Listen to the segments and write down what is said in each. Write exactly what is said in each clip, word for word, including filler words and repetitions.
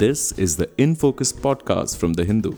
This is the In Focus podcast from The Hindu.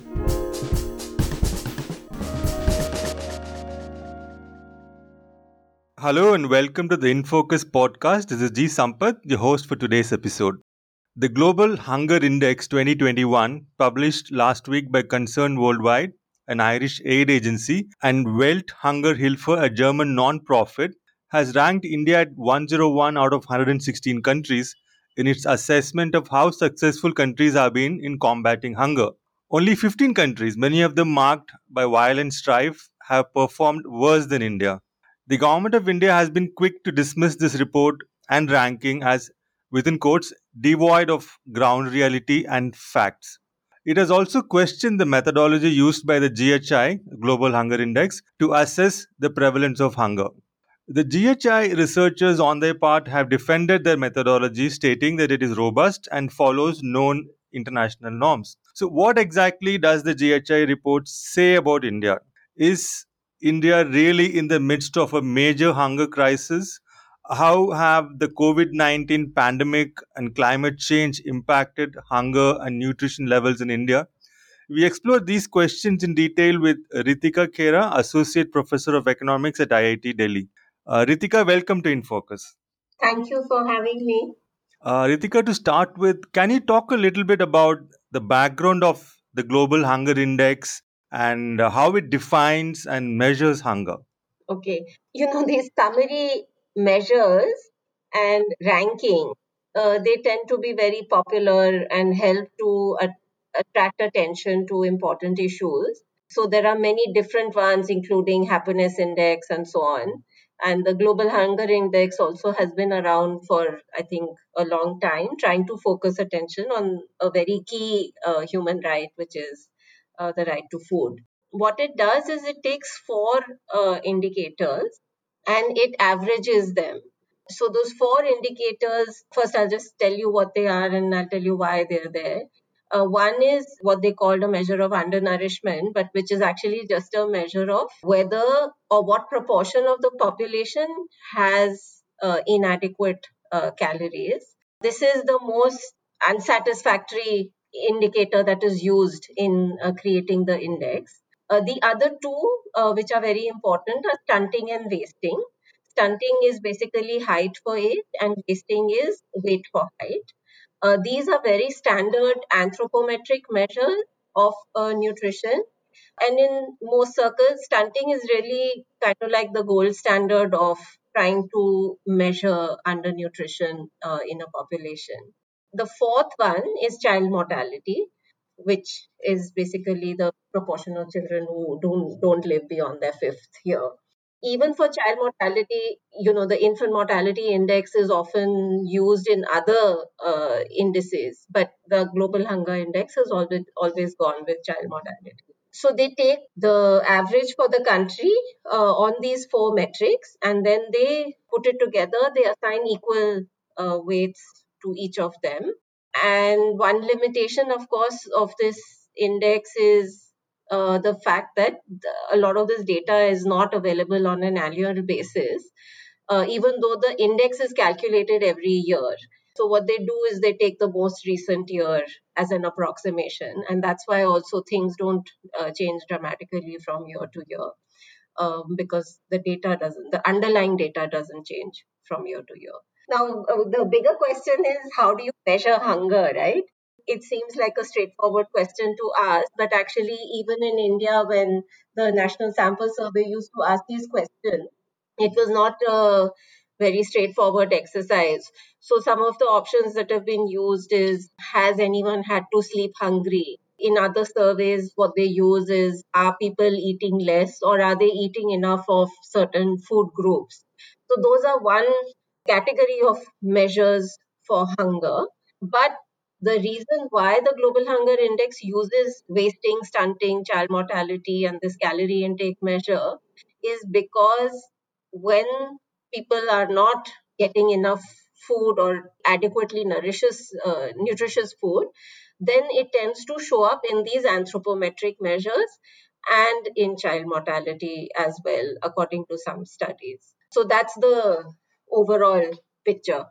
Hello and welcome to the In Focus podcast. This is G. Sampath, the host for today's episode. The Global Hunger Index twenty twenty-one, published last week by Concern Worldwide, an Irish aid agency, and Welthungerhilfe, a German non-profit, has ranked India at one hundred one out of one hundred sixteen countries in its assessment of how successful countries have been in combating hunger. Only fifteen countries, many of them marked by violent strife, have performed worse than India. The government of India has been quick to dismiss this report and ranking as, within quotes, devoid of ground reality and facts. It has also questioned the methodology used by the G H I, Global Hunger Index, to assess the prevalence of hunger. The G H I researchers, on their part, have defended their methodology, stating that it is robust and follows known international norms. So, what exactly does the G H I report say about India? Is India really in the midst of a major hunger crisis? How have the COVID nineteen pandemic and climate change impacted hunger and nutrition levels in India? We explore these questions in detail with Ritika Khera, Associate Professor of Economics at I I T Delhi. Uh, Ritika, welcome to InFocus. Thank you for having me. Uh, Ritika, to start with, can you talk a little bit about the background of the Global Hunger Index and uh, how it defines and measures hunger? Okay. You know, these summary measures and ranking, uh, they tend to be very popular and help to at- attract attention to important issues. So there are many different ones, including happiness index and so on. And the Global Hunger Index also has been around for, I think, a long time, trying to focus attention on a very key uh, human right, which is uh, the right to food. What it does is it takes four uh, indicators and it averages them. So those four indicators, first I'll just tell you what they are and I'll tell you why they're there. Uh, one is what they called a measure of undernourishment, but which is actually just a measure of whether or what proportion of the population has uh, inadequate uh, calories. This is the most unsatisfactory indicator that is used in uh, creating the index. Uh, the other two, uh, which are very important, are stunting and wasting. Stunting is basically height for age, and wasting is weight for height. Uh, these are very standard anthropometric measures of uh, nutrition. And in most circles, stunting is really kind of like the gold standard of trying to measure undernutrition uh, in a population. The fourth one is child mortality, which is basically the proportion of children who don't, don't live beyond their fifth year. Even for child mortality, you know, the infant mortality index is often used in other uh, indices, but the global hunger index has always always gone with child mortality. So they take the average for the country uh, on these four metrics, and then they put it together. They assign equal uh, weights to each of them. And one limitation, of course, of this index is uh, the fact that a lot of this data is not available on an annual basis, uh, even though the index is calculated every year. So what they do is they take the most recent year as an approximation, and that's why also things don't uh, change dramatically from year to year, um, because the data doesn't, the underlying data doesn't change from year to year. Now, uh, the bigger question is, how do you measure hunger, right? It seems like a straightforward question to ask, but actually, even in India, when the National Sample Survey used to ask these questions, it was not a very straightforward exercise. So, some of the options that have been used is, has anyone had to sleep hungry? In other surveys, what they use is, are people eating less or are they eating enough of certain food groups? So, those are one category of measures for hunger. But the reason why the Global Hunger Index uses wasting, stunting, child mortality, and this calorie intake measure is because when people are not getting enough food or adequately nourishes, uh, nutritious food, then it tends to show up in these anthropometric measures and in child mortality as well, according to some studies. So that's the overall picture.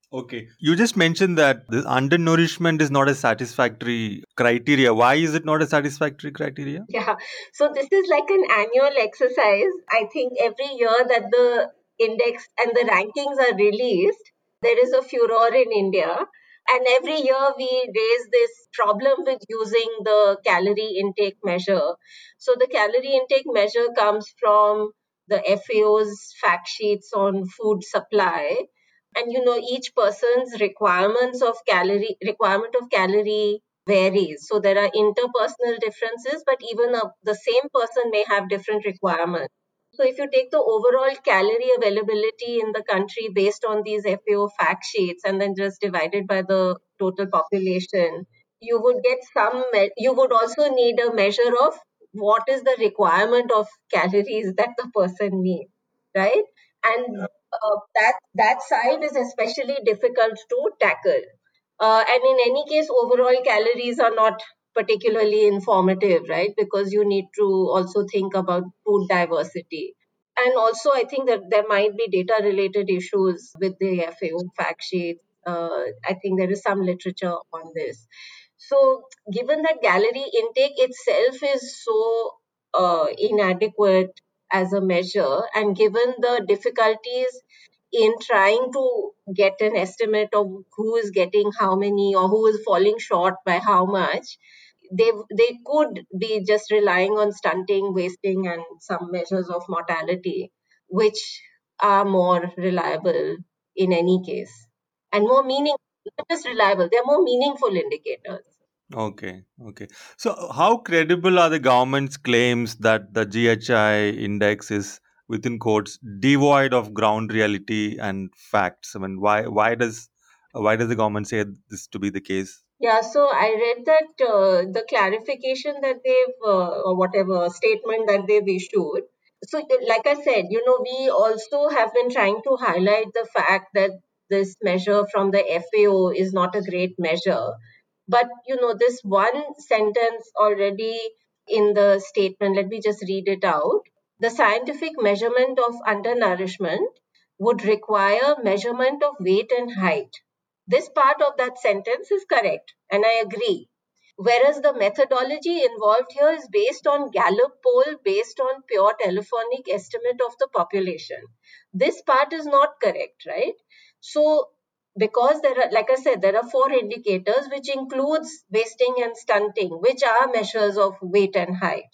Okay. You just mentioned that the undernourishment is not a satisfactory criteria. Why is it not a satisfactory criteria? Yeah, so this is like an annual exercise. I think every year that the index and the rankings are released, there is a furor in India. And every year we raise this problem with using the calorie intake measure. So the calorie intake measure comes from the F A O's fact sheets on food supply. And you know, each person's requirements of calorie requirement of calorie varies. So there are interpersonal differences, but even a, the same person may have different requirements. So if you take the overall calorie availability in the country based on these F A O fact sheets and then just divided by the total population, you would get some, me- you would also need a measure of what is the requirement of calories that the person needs, right? And uh, that, that side is especially difficult to tackle. Uh, and in any case, overall calories are not particularly informative, right? Because you need to also think about food diversity. And also, I think that there might be data related issues with the F A O fact sheets. Uh, I think there is some literature on this. So, given that calorie intake itself is so uh, inadequate as a measure, and given the difficulties in trying to get an estimate of who is getting how many or who is falling short by how much, they they could be just relying on stunting, wasting, and some measures of mortality, which are more reliable in any case and more meaning. Not just reliable, they're more meaningful indicators. Okay, okay. So, how credible are the government's claims that the G H I index is, within quotes, devoid of ground reality and facts? I mean, why why does why does the government say this to be the case? Yeah, so I read that uh, the clarification that they've, uh, or whatever statement that they've issued. So, uh, like I said, you know, we also have been trying to highlight the fact that this measure from the F A O is not a great measure. But, you know, this one sentence already in the statement, let me just read it out. The scientific measurement of undernourishment would require measurement of weight and height. This part of that sentence is correct, and I agree. Whereas the methodology involved here is based on Gallup poll, based on pure telephonic estimate of the population. This part is not correct, right? So, because there are, like I said, there are four indicators, which includes wasting and stunting, which are measures of weight and height.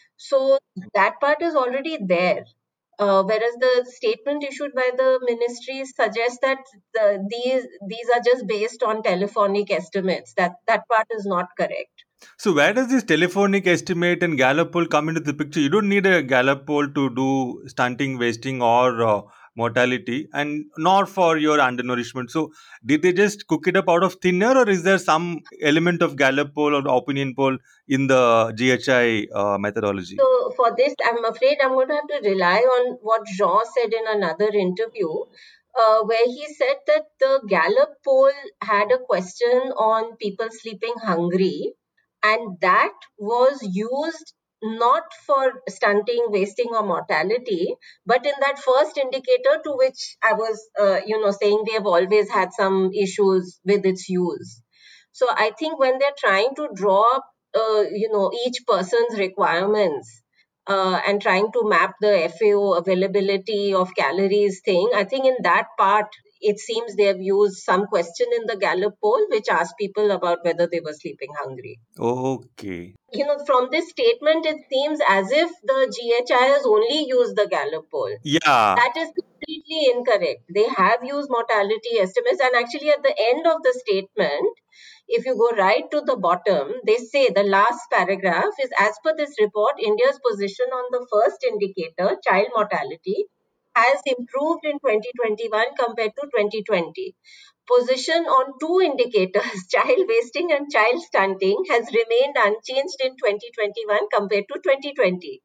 So that part is already there. Uh, whereas the statement issued by the ministry suggests that the, these these are just based on telephonic estimates. That that part is not correct. So, where does this telephonic estimate and Gallup poll come into the picture? You don't need a Gallup poll to do stunting, wasting, or uh, mortality, and nor for your undernourishment. So, did they just cook it up out of thin air, or is there some element of Gallup poll or opinion poll in the G H I uh, methodology? So for this, I'm afraid I'm going to have to rely on what Jean said in another interview, uh, where he said that the Gallup poll had a question on people sleeping hungry, and that was used not for stunting, wasting, or mortality, but in that first indicator to which I was, uh, you know, saying they have always had some issues with its use. So I think when they're trying to draw up, uh, you know, each person's requirements uh, and trying to map the F A O availability of calories thing, I think in that part, it seems they have used some question in the Gallup poll which asked people about whether they were sleeping hungry. Okay. You know, from this statement, it seems as if the G H I has only used the Gallup poll. Yeah. That is completely incorrect. They have used mortality estimates, and actually, at the end of the statement, if you go right to the bottom, they say the last paragraph is as per this report, India's position on the first indicator, child mortality, has improved in twenty twenty-one compared to twenty twenty. Position on two indicators, child wasting and child stunting, has remained unchanged in twenty twenty-one compared to twenty twenty.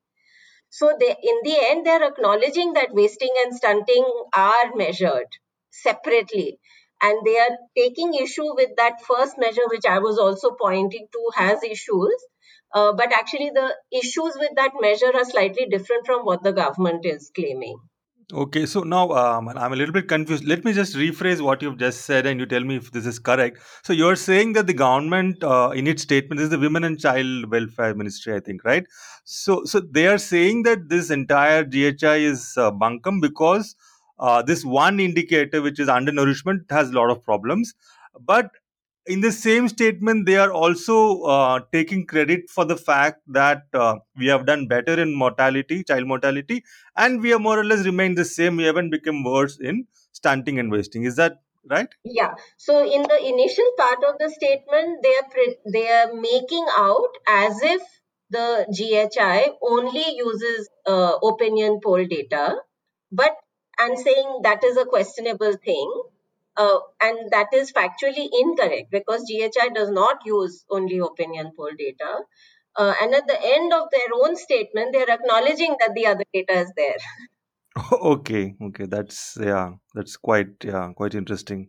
So they, in the end, they're acknowledging that wasting and stunting are measured separately. And they are taking issue with that first measure, which I was also pointing to has issues. Uh, but actually, the issues with that measure are slightly different from what the government is claiming. Okay, so now um, I'm a little bit confused. Let me just rephrase what you've just said and you tell me if this is correct. So you're saying that the government, uh, in its statement, this is the Women and Child Welfare Ministry, I think, right? So, so they are saying that this entire G H I is uh, bunkum because uh, this one indicator, which is undernourishment, has a lot of problems. But in the same statement, they are also uh, taking credit for the fact that uh, we have done better in mortality, child mortality, and we have more or less remained the same. We haven't become worse in stunting and wasting. Is that right? Yeah. So in the initial part of the statement, they are pre- they are making out as if the G H I only uses uh, opinion poll data, but I'm saying that is a questionable thing, uh, and that is factually incorrect because G H I does not use only opinion poll data. Uh, and at the end of their own statement, they are acknowledging that the other data is there. Okay, okay, that's yeah, that's quite yeah, quite interesting.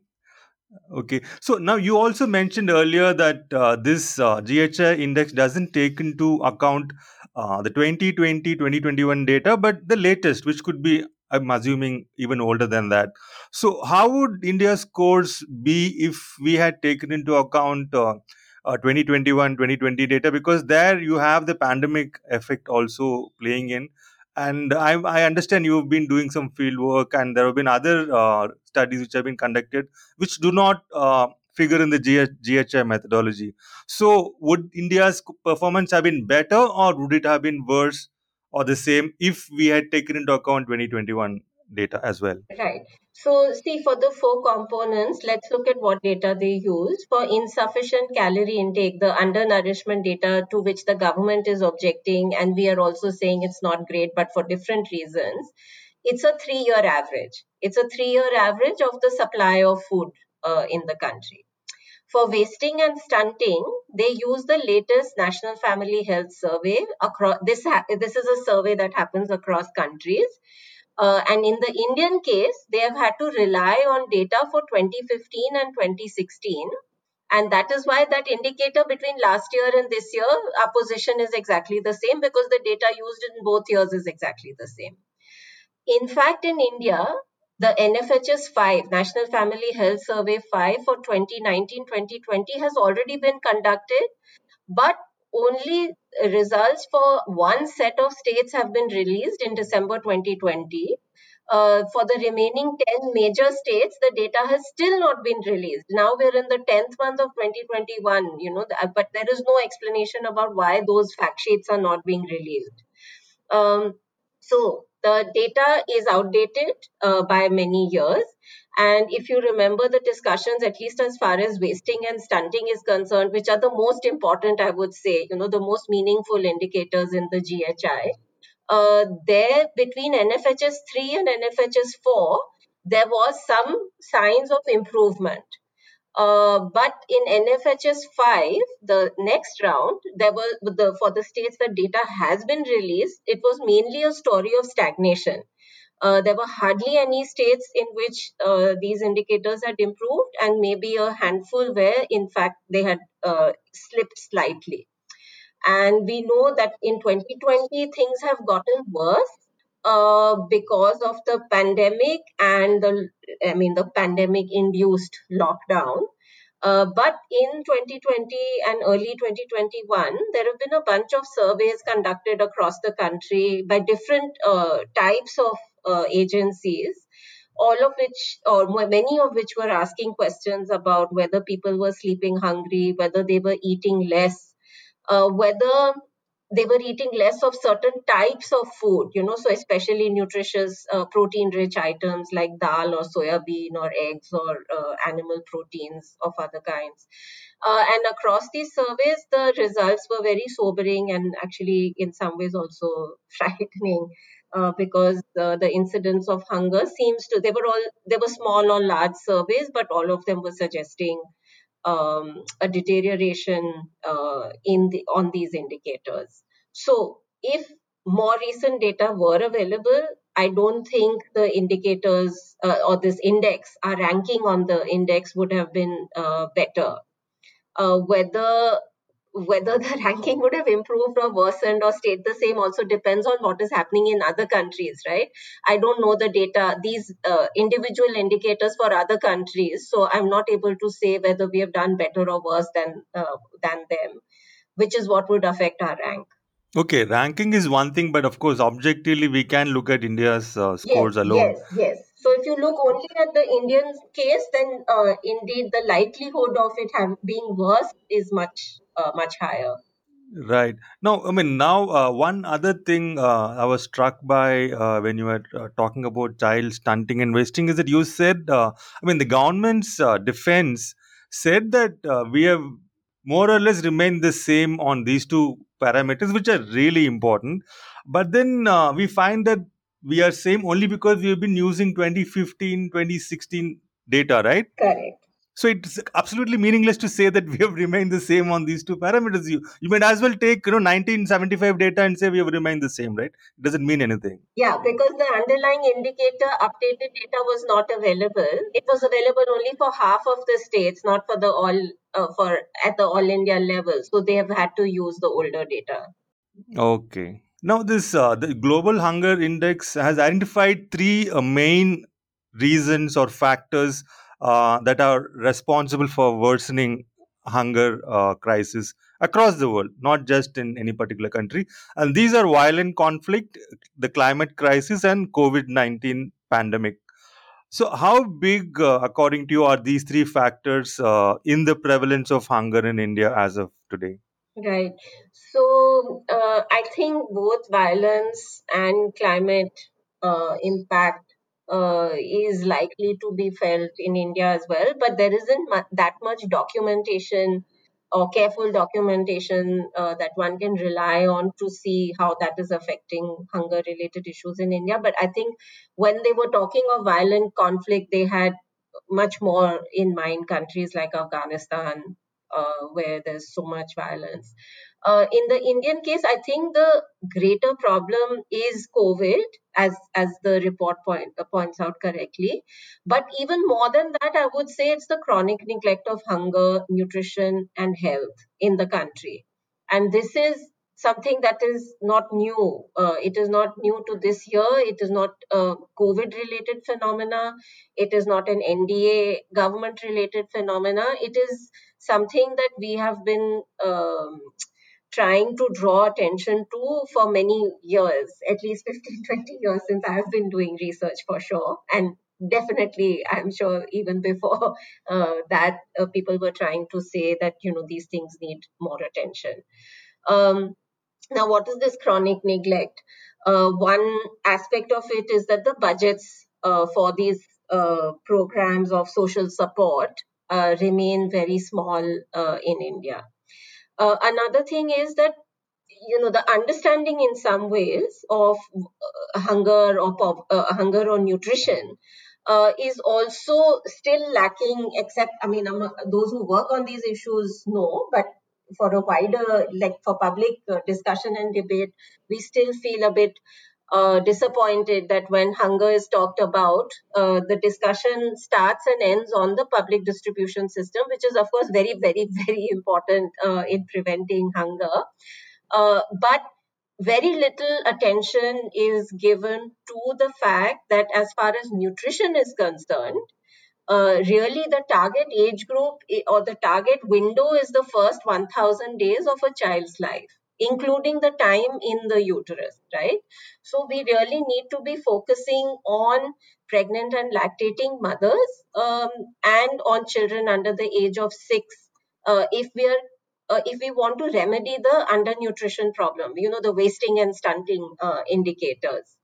Okay, so now you also mentioned earlier that uh, this uh, G H I index doesn't take into account uh, the twenty twenty twenty twenty one data, but the latest, which could be, I'm assuming, even older than that. So, how would India's scores be if we had taken into account uh, uh, twenty twenty one twenty twenty data? Because there you have the pandemic effect also playing in. And I, I understand you've been doing some field work, and there have been other uh, studies which have been conducted which do not uh, figure in the G H- G H I methodology. So, would India's performance have been better, or would it have been worse or the same if we had taken into account twenty twenty one data as well? Right. So, see, for the four components, let's look at what data they use. For insufficient calorie intake, the undernourishment data to which the government is objecting, and we are also saying it's not great, but for different reasons, it's a three year average. It's a three year average of the supply of food uh, in the country. For wasting and stunting, they use the latest National Family Health Survey. Across this, ha- this is a survey that happens across countries, uh, and in the Indian case, they have had to rely on data for twenty fifteen and twenty sixteen. And that is why that indicator between last year and this year, our position is exactly the same because the data used in both years is exactly the same. In fact, in India, the N F H S five, National Family Health Survey five for twenty nineteen twenty twenty has already been conducted, but only results for one set of states have been released in December twenty twenty. Uh, for the remaining ten major states, the data has still not been released. Now we're in the tenth month of twenty twenty-one, you know, but there is no explanation about why those fact sheets are not being released. Um, so the data is outdated uh, by many years. And if you remember the discussions, at least as far as wasting and stunting is concerned, which are the most important, I would say, you know, the most meaningful indicators in the G H I, uh, there between N F H S three and N F H S four, there was some signs of improvement. Uh, but in N F H S five, the next round, there were the for the states that data has been released, it was mainly a story of stagnation. Uh, there were hardly any states in which uh, these indicators had improved, and maybe a handful where, in fact, they had uh, slipped slightly. And we know that in twenty twenty, things have gotten worse uh, because of the pandemic and the, I mean, the pandemic induced lockdown. Uh, but in twenty twenty and early twenty twenty-one, there have been a bunch of surveys conducted across the country by different uh, types of uh, agencies, all of which, or many of which, were asking questions about whether people were sleeping hungry, whether they were eating less, uh, whether they were eating less of certain types of food, you know, so especially nutritious uh, protein rich items like dal or soya bean or eggs or uh, animal proteins of other kinds. Uh, and across these surveys, the results were very sobering and actually, in some ways, also frightening. Uh, because uh, the incidence of hunger seems to, they were all, they were small or large surveys, but all of them were suggesting um, a deterioration uh, in the on these indicators. So, if more recent data were available, I don't think the indicators uh, or this index, our ranking on the index would have been uh, better. Uh, whether whether the ranking would have improved or worsened or stayed the same also depends on what is happening in other countries, right? I don't know the data, these uh, individual indicators for other countries, so I'm not able to say whether we have done better or worse than uh, than them, which is what would affect our rank. Okay, ranking is one thing, but of course, objectively, we can look at India's uh, Yes, scores alone. yes, yes. So if you look only at the Indian case, then uh, indeed the likelihood of it have, being worse is much uh, much higher. Right. Now, I mean, now uh, one other thing uh, I was struck by uh, when you were uh, talking about child stunting and wasting is that you said, uh, I mean, the government's uh, defense said that uh, we have more or less remained the same on these two parameters, which are really important. But then uh, we find that we are same only because we have been using twenty fifteen, twenty sixteen data, right? Correct. So it's absolutely meaningless to say that we have remained the same on these two parameters. You you might as well take you know nineteen seventy-five data and say we have remained the same, right? It doesn't mean anything. Yeah, because the underlying indicator updated data was not available. It was available only for half of the states, not for the all uh, for at the all India level. So they have had to use the older data. Okay. Now this uh, the Global Hunger Index has identified three uh, main reasons or factors uh, that are responsible for worsening hunger uh, crisis across the world, not just in any particular country. And these are violent conflict, the climate crisis, and COVID nineteen pandemic. So, how big, uh, according to you, are these three factors uh, in the prevalence of hunger in India as of today? Right. So uh, I think both violence and climate uh, impact uh, is likely to be felt in India as well, but there isn't mu- that much documentation or careful documentation uh, that one can rely on to see how that is affecting hunger related issues in India. But I think when they were talking of violent conflict, they had much more in mind countries like Afghanistan, uh, where there's so much violence. Uh, in the Indian case, I think the greater problem is COVID, as as the report point, uh, points out correctly. But even more than that, I would say it's the chronic neglect of hunger, nutrition, and health in the country. And this is something that is not new. Uh, it is not new to this year. It is not a COVID-related phenomena. It is not an N D A government-related phenomena. It is something that we have been um, trying to draw attention to for many years, at least fifteen, twenty years since I have been doing research for sure. And definitely, I'm sure even before uh, that, uh, people were trying to say that, you know, these things need more attention. Um, Now, what is this chronic neglect? Uh, one aspect of it is that the budgets uh, for these uh, programs of social support uh, remain very small uh, in India. Uh, another thing is that, you know, the understanding in some ways of uh, hunger or pop, uh, hunger or nutrition uh, is also still lacking. Except, I mean, um, those who work on these issues know, but for a wider, like for public uh, discussion and debate, we still feel a bit uh, disappointed that when hunger is talked about, uh, the discussion starts and ends on the public distribution system, which is, of course, very, very, very important uh, in preventing hunger. Uh, but very little attention is given to the fact that, as far as nutrition is concerned, uh, really the target age group i- or the target window is the first one thousand days of a child's life, including the time in the uterus, right? So we really need to be focusing on pregnant and lactating mothers, um, and on children under the age of six, uh, if we are uh, if we want to remedy the undernutrition problem, you know, the wasting and stunting uh, indicators.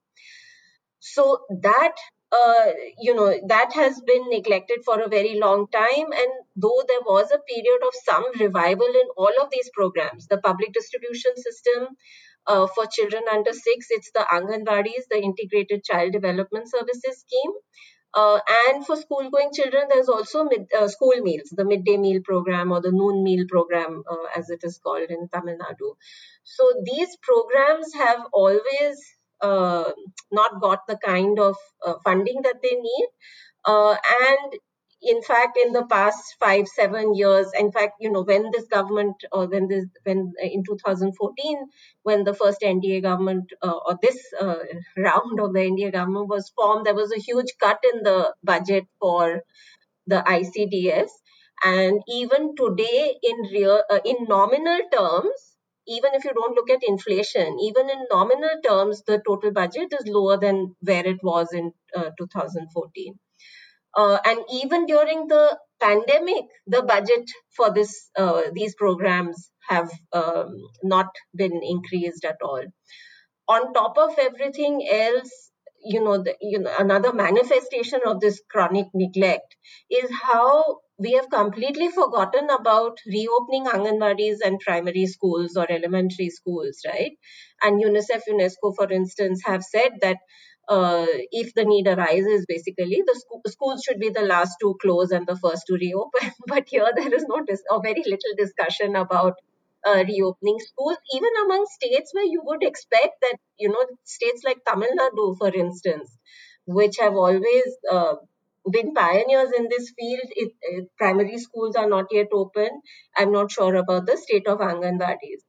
So that, uh, you know, that has been neglected for a very long time. And though there was a period of some revival in all of these programs, the public distribution system uh, for children under six, it's the Anganwadis, the Integrated Child Development Services Scheme. Uh, and for school going children, there's also mid, uh, school meals, the midday meal program or the noon meal program, uh, as it is called in Tamil Nadu. So these programs have always uh, not got the kind of uh, funding that they need. Uh, and in fact, in the past five, seven years, in fact, you know, when this government, or when this, when uh, in two thousand fourteen, when the first N D A government, uh, or this uh, round of the N D A government was formed, there was a huge cut in the budget for the I C D S. And even today, in real, uh, in nominal terms, even if you don't look at inflation, even in nominal terms, the total budget is lower than where it was in uh, two thousand fourteen. Uh, and even during the pandemic, the budget for this uh, these programs have um, not been increased at all. On top of everything else, you know, the, you know, another manifestation of this chronic neglect is how we have completely forgotten about reopening Anganwadis and primary schools or elementary schools, right? And UNICEF, UNESCO, for instance, have said that uh, if the need arises, basically, the sco- schools should be the last to close and the first to reopen. But here there is no dis- or very little discussion about uh, reopening schools, even among states where you would expect that, you know, states like Tamil Nadu, for instance, which have always uh, been pioneers in this field. It, it, primary schools are not yet open. I'm not sure about the state of Anganwadis.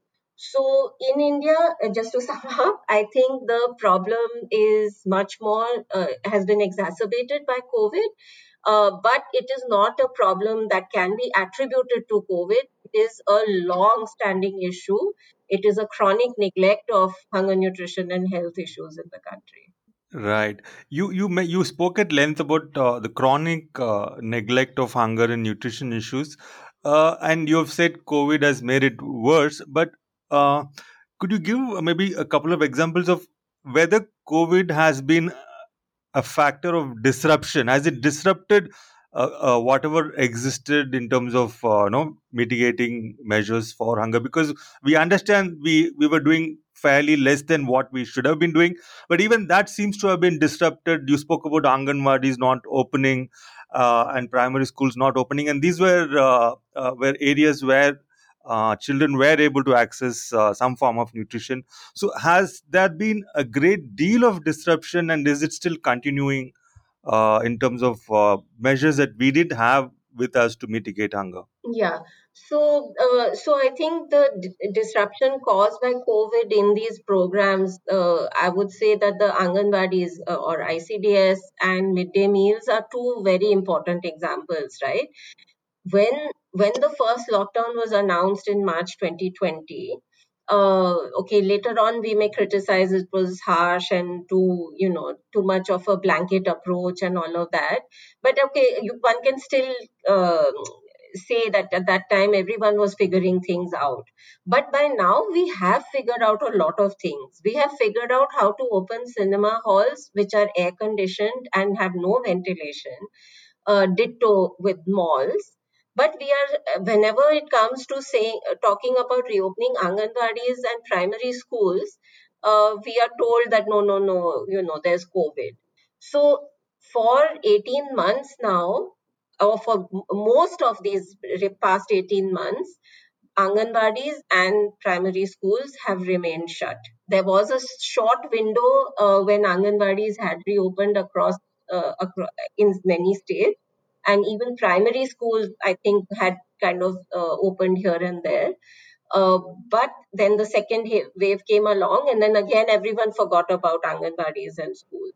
So in India, uh, just to sum up, I think the problem is much more, uh, has been exacerbated by COVID, uh, but it is not a problem that can be attributed to COVID. It is a long standing issue. It is a chronic neglect of hunger, nutrition, and health issues in the country. Right. You you may, you spoke at length about uh, the chronic uh, neglect of hunger and nutrition issues, uh, and you have said COVID has made it worse. But uh, could you give maybe a couple of examples of whether COVID has been a factor of disruption? Has it disrupted uh, uh, whatever existed in terms of uh, you know mitigating measures for hunger? Because we understand we we were doing fairly less than what we should have been doing, but even that seems to have been disrupted. You spoke about Anganwadis not opening uh, and primary schools not opening, and these were uh, uh, were areas where uh, children were able to access uh, some form of nutrition. So, has there been a great deal of disruption, and is it still continuing uh, in terms of uh, measures that we did have with us to mitigate hunger? Yeah. So, uh, so I think the d- disruption caused by COVID in these programs, uh, I would say that the Anganwadis, uh, or I C D S and midday meals are two very important examples, right? when when the first lockdown was announced in March twenty twenty, uh, okay, later on we may criticize it was harsh and too, you know, too much of a blanket approach and all of that. But okay, you, one can still uh, say that at that time everyone was figuring things out. But by now we have figured out a lot of things. We have figured out how to open cinema halls which are air conditioned and have no ventilation, uh, ditto with malls. But we are, whenever it comes to saying, uh, talking about reopening Anganwadis and primary schools, uh, we are told that no, no, no, you know, there's COVID. So for eighteen months now, or for m- most of these re- past eighteen months, Anganwadis and primary schools have remained shut. There was a short window uh, when Anganwadis had reopened across, uh, across in many states, and even primary schools, I think, had kind of uh, opened here and there. Uh, but then the second ha- wave came along, and then again everyone forgot about Anganwadis and schools.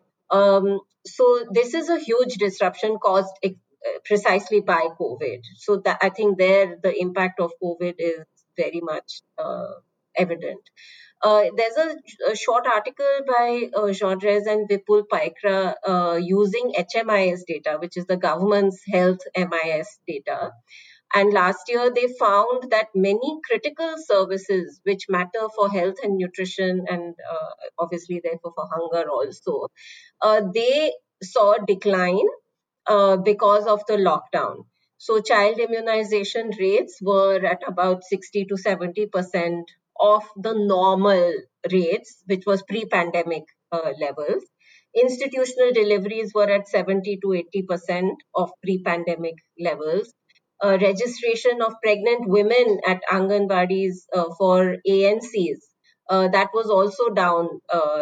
Um, so this is a huge disruption caused ex- uh, precisely by COVID. So that, I think, there the impact of COVID is very much uh, evident. Uh, there's a, a short article by uh, Jean-Drez and Vipul Paikra uh, using H M I S data, which is the government's health M I S data. And last year, they found that many critical services, which matter for health and nutrition, and uh, obviously, therefore, for hunger also, uh, they saw a decline uh, because of the lockdown. So, child immunization rates were at about sixty to seventy percent of the normal rates, which was pre pandemic uh, levels. Institutional deliveries were at seventy to eighty percent of pre pandemic levels. Uh, registration of pregnant women at Anganwadis uh, for A N Cs, uh, that was also down uh,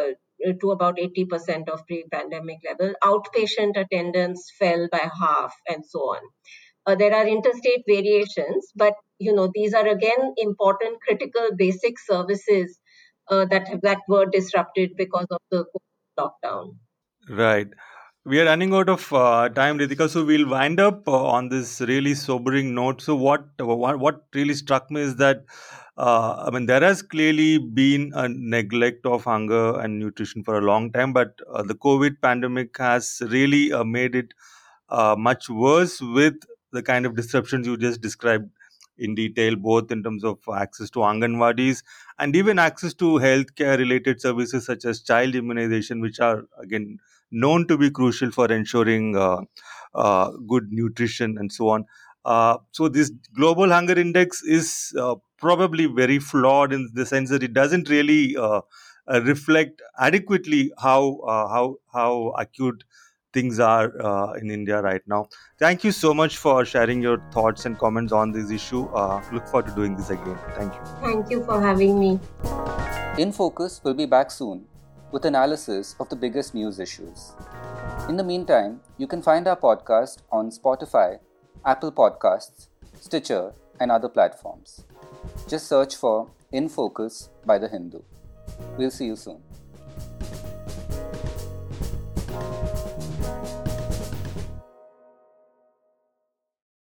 to about eighty percent of pre-pandemic level. Outpatient attendance fell by half, and so on. Uh, there are interstate variations, but you know these are again important, critical, basic services uh, that that were disrupted because of the lockdown. Right. We are running out of uh, time, Ritika, so we'll wind up uh, on this really sobering note. So, what what, what really struck me is that uh, I mean there has clearly been a neglect of hunger and nutrition for a long time, but uh, the COVID pandemic has really uh, made it uh, much worse with the kind of disruptions you just described in detail, both in terms of access to Anganwadis and even access to healthcare related services such as child immunization, which are again known to be crucial for ensuring uh, uh, good nutrition and so on. Uh, so this global hunger index is uh, probably very flawed in the sense that it doesn't really uh, uh, reflect adequately how uh, how how acute things are uh, in India right now. Thank you so much for sharing your thoughts and comments on this issue. Uh, look forward to doing this again. Thank you. Thank you for having me. In Focus will be back soon with analysis of the biggest news issues. In the meantime, you can find our podcast on Spotify, Apple Podcasts, Stitcher, and other platforms. Just search for In Focus by The Hindu. We'll see you soon.